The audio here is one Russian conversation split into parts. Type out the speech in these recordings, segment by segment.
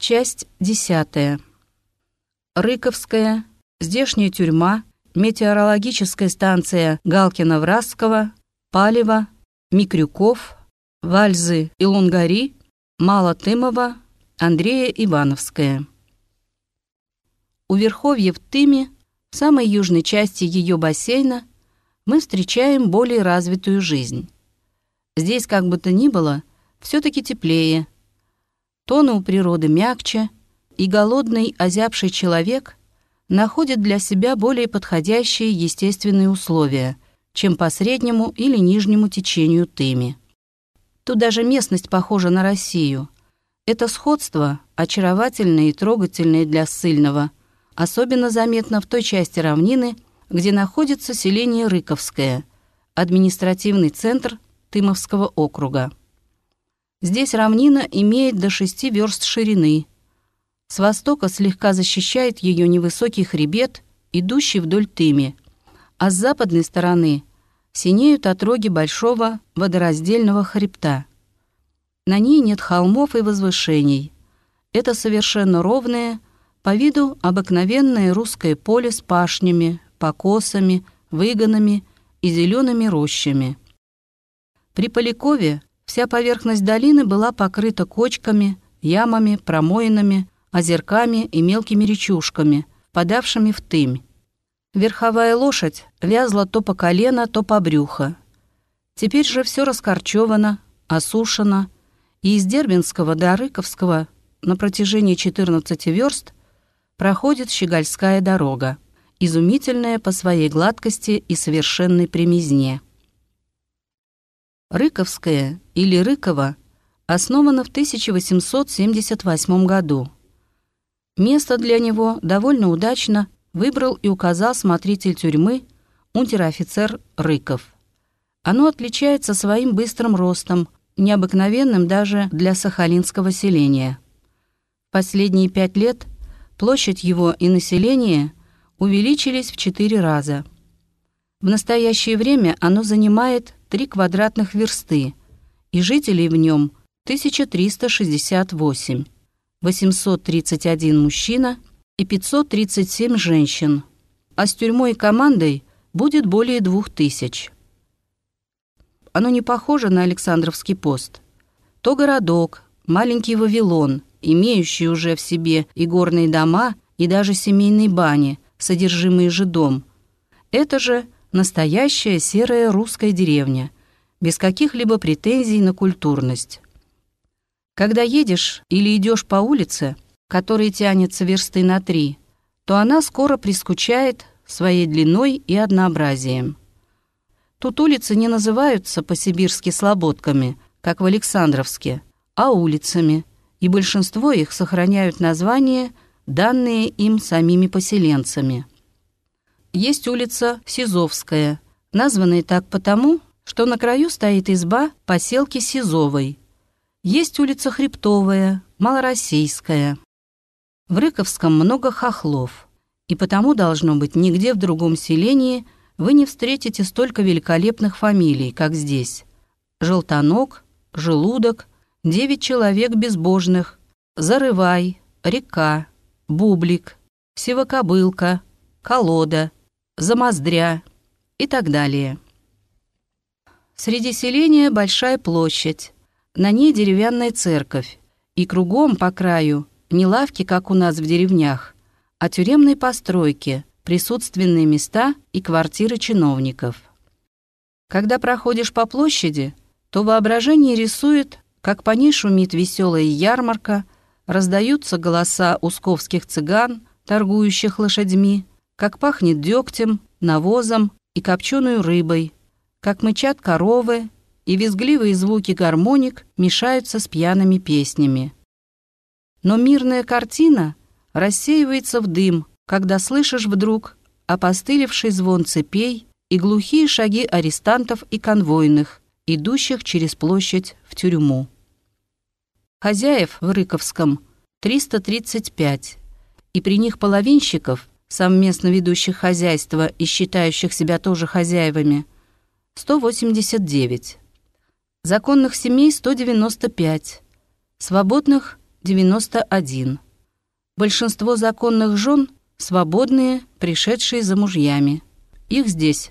Часть 10. Рыковская, здешняя тюрьма, метеорологическая станция Галкина-Вразского, Палево, Микрюков, Вальзы и Лунгари, Малотымова, Андрея Ивановская. У верховьев Тыми, в самой южной части ее бассейна, мы встречаем более развитую жизнь. Здесь, как бы то ни было, все-таки теплее, тоны у природы мягче, и голодный, озябший человек находит для себя более подходящие естественные условия, чем по среднему или нижнему течению Тыми. Тут даже местность похожа на Россию. Это сходство, очаровательное и трогательное для ссыльного, особенно заметно в той части равнины, где находится селение Рыковское, административный центр Тымовского округа. Здесь равнина имеет до 6 верст ширины. С востока слегка защищает ее невысокий хребет, идущий вдоль Тыми, а с западной стороны синеют отроги большого водораздельного хребта. На ней нет холмов и возвышений. Это совершенно ровное, по виду обыкновенное русское поле с пашнями, покосами, выгонами и зелеными рощами. При Полякове вся поверхность долины была покрыта кочками, ямами, промоинами, озерками и мелкими речушками, впадавшими в Тымь. Верховая лошадь вязла то по колено, то по брюхо. Теперь же все раскорчевано, осушено, и из Дербенского до Рыковского на протяжении 14 верст проходит щегольская дорога, изумительная по своей гладкости и совершенной примизне. Рыковское или Рыково основано в 1878 году. Место для него довольно удачно выбрал и указал смотритель тюрьмы, унтер-офицер Рыков. Оно отличается своим быстрым ростом, необыкновенным даже для сахалинского селения. В последние 5 лет площадь его и население увеличились в 4 раза. В настоящее время оно занимает 3 квадратных версты, и жителей в нем 1368, 831 мужчина и 537 женщин, а с тюрьмой и командой будет более 2000. Оно не похоже на Александровский пост. То городок, маленький Вавилон, имеющий уже в себе и горные дома, и даже семейные бани, содержимые жидом. Это же настоящая серая русская деревня, без каких-либо претензий на культурность. Когда едешь или идешь по улице, которая тянется версты на 3, то она скоро прискучает своей длиной и однообразием. Тут улицы не называются по-сибирски слободками, как в Александровске, а улицами, и большинство их сохраняют названия, данные им самими поселенцами. Есть улица Сизовская, названная так потому, что на краю стоит изба поселки Сизовой. Есть улица Хребтовая, Малороссийская. В Рыковском много хохлов, и потому, должно быть, нигде в другом селении вы не встретите столько великолепных фамилий, как здесь. Желтоног, Желудок, 9 человек безбожных, Зарывай, Река, Бублик, Сивокобылка, Колода, Замоздря и так далее. Среди селения большая площадь, на ней деревянная церковь, и кругом по краю не лавки, как у нас в деревнях, а тюремные постройки, присутственные места и квартиры чиновников. Когда проходишь по площади, то воображение рисует, как по ней шумит веселая ярмарка, раздаются голоса усковских цыган, торгующих лошадьми, как пахнет дегтем, навозом и копченой рыбой, как мычат коровы, и визгливые звуки гармоник мешаются с пьяными песнями. Но мирная картина рассеивается в дым, когда слышишь вдруг опостылевший звон цепей и глухие шаги арестантов и конвойных, идущих через площадь в тюрьму. Хозяев в Рыковском 335, и при них половинщиков, совместно ведущих хозяйство и считающих себя тоже хозяевами, 189. Законных семей 195, свободных 91. Большинство законных жен – свободные, пришедшие за мужьями. Их здесь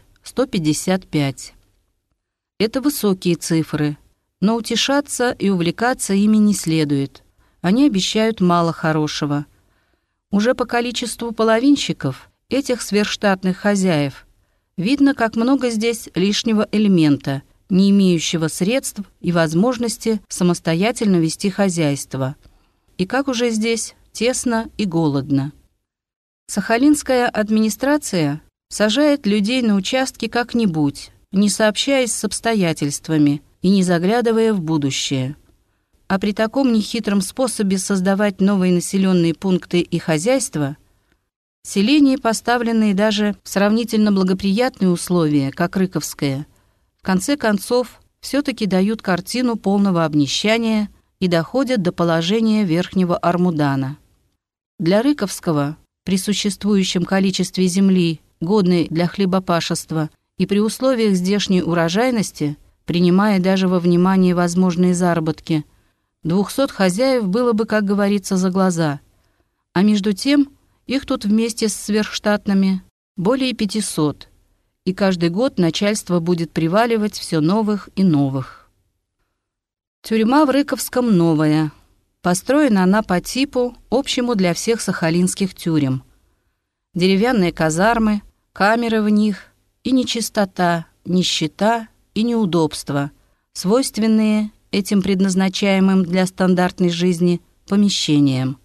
155. Это высокие цифры, но утешаться и увлекаться ими не следует. Они обещают мало хорошего. Уже по количеству половинщиков, этих сверхштатных хозяев, видно, как много здесь лишнего элемента, не имеющего средств и возможности самостоятельно вести хозяйство. И как уже здесь тесно и голодно. Сахалинская администрация сажает людей на участки как-нибудь, не сообщаясь с обстоятельствами и не заглядывая в будущее. А при таком нехитром способе создавать новые населенные пункты и хозяйства, селения, поставленные даже в сравнительно благоприятные условия, как Рыковское, в конце концов все-таки дают картину полного обнищания и доходят до положения Верхнего Армудана. Для Рыковского, при существующем количестве земли, годной для хлебопашества, и при условиях здешней урожайности, принимая даже во внимание возможные заработки, 200 хозяев было бы, как говорится, за глаза. А между тем, их тут вместе с сверхштатными более 500, и каждый год начальство будет приваливать все новых и новых. Тюрьма в Рыковском новая. Построена она по типу, общему для всех сахалинских тюрем. Деревянные казармы, камеры в них и нечистота, нищета и неудобства, свойственные этим предназначаемым для стандартной жизни помещениям.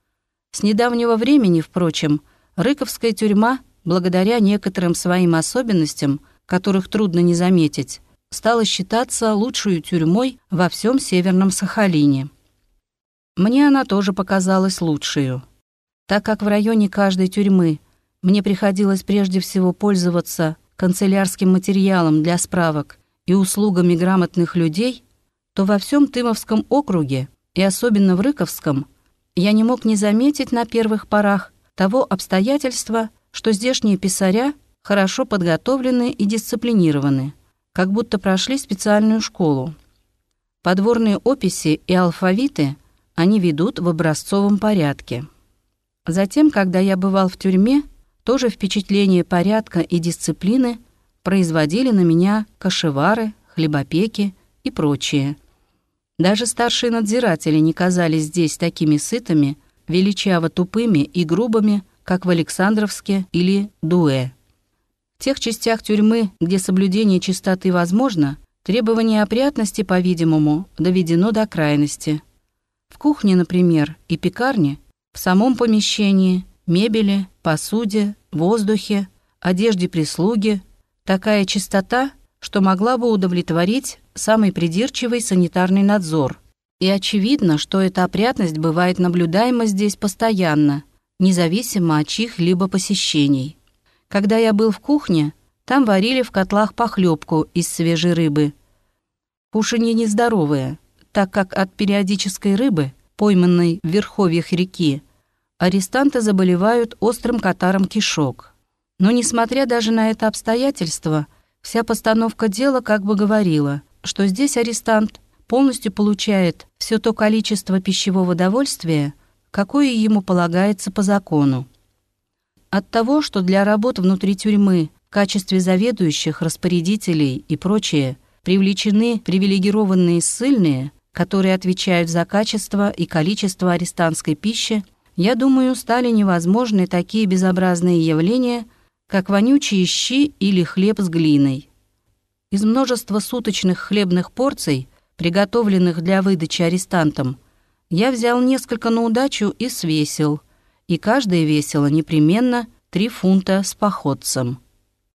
С недавнего времени, впрочем, Рыковская тюрьма, благодаря некоторым своим особенностям, которых трудно не заметить, стала считаться лучшей тюрьмой во всем Северном Сахалине. Мне она тоже показалась лучшей, так как в районе каждой тюрьмы мне приходилось прежде всего пользоваться канцелярским материалом для справок и услугами грамотных людей, то во всем Тымовском округе, и особенно в Рыковском, я не мог не заметить на первых порах того обстоятельства, что здешние писаря хорошо подготовлены и дисциплинированы, как будто прошли специальную школу. Подворные описи и алфавиты они ведут в образцовом порядке. Затем, когда я бывал в тюрьме, тоже впечатление порядка и дисциплины производили на меня кошевары, хлебопеки и прочие. Даже старшие надзиратели не казались здесь такими сытыми, величаво тупыми и грубыми, как в Александровске или Дуэ. В тех частях тюрьмы, где соблюдение чистоты возможно, требование опрятности, по-видимому, доведено до крайности. В кухне, например, и пекарне, в самом помещении, мебели, посуде, воздухе, одежде прислуги такая чистота, что могла бы удовлетворить самый придирчивый санитарный надзор. И очевидно, что эта опрятность бывает наблюдаема здесь постоянно, независимо от чьих-либо посещений. Когда я был в кухне, там варили в котлах похлебку из свежей рыбы. Кушанье нездоровое, так как от периодической рыбы, пойманной в верховьях реки, арестанты заболевают острым катаром кишок. Но, несмотря даже на это обстоятельство, вся постановка дела как бы говорила, что здесь арестант полностью получает все то количество пищевого довольствия, какое ему полагается по закону. От того, что для работ внутри тюрьмы в качестве заведующих, распорядителей и прочее привлечены привилегированные ссыльные, которые отвечают за качество и количество арестантской пищи, я думаю, стали невозможны такие безобразные явления, как вонючие щи или хлеб с глиной. Из множества суточных хлебных порций, приготовленных для выдачи арестантам, я взял несколько на удачу и свесил, и каждая весила непременно 3 фунта с походцем.